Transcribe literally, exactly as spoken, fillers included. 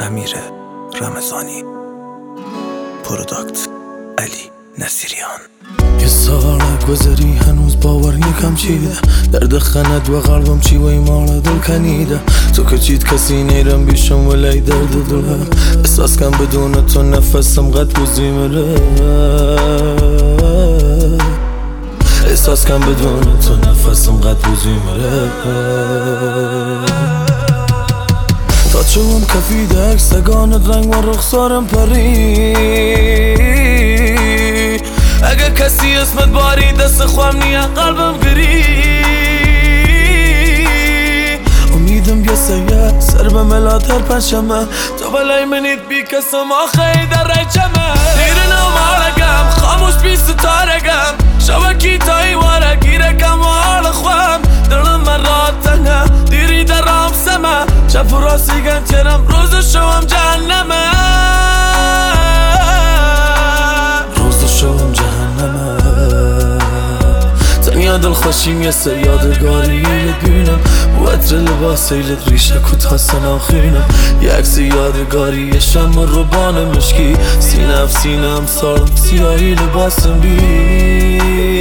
امیر رمضانی، پروداکت علی نصیریان. یه سال نگذری هنوز باور یکم چیده، درد خند و قلبم چی و ایمان دل کنیده. تو که چیت کسی نیرم بیشم ولی درد دلم، احساس کن بدون تو نفسم قد بوزی مره. احساس کن بدون تو نفسم قد بوزی مره. تا چوم کفیده اکسگانت رنگ و رخسارم پری. اگه کسی اسمت باری دست خوام نیه قلبم گری. امیدم یه سیه سر به ملاتر پشمه، تو بلای منید بی کسم آخه در ریچمه. دیر نمارگم خاموش بی ستارگم، شبکی تایی واره گیره کم و حال خوام. دلم من رات تنه دیری در رام سمه، شب و راسی گن چرم روز شوم جهنمه. روز شوم جهنمه. تنیا دل خوشیم یه سر یادگاری ایلت بینم، و عطر لباس ایلت ریشه کوتاه سناخینم. یه عکس یادگاری یه شم و روبان مشکی، سینه اف سینه هم سارم سیاهی لباسم بی.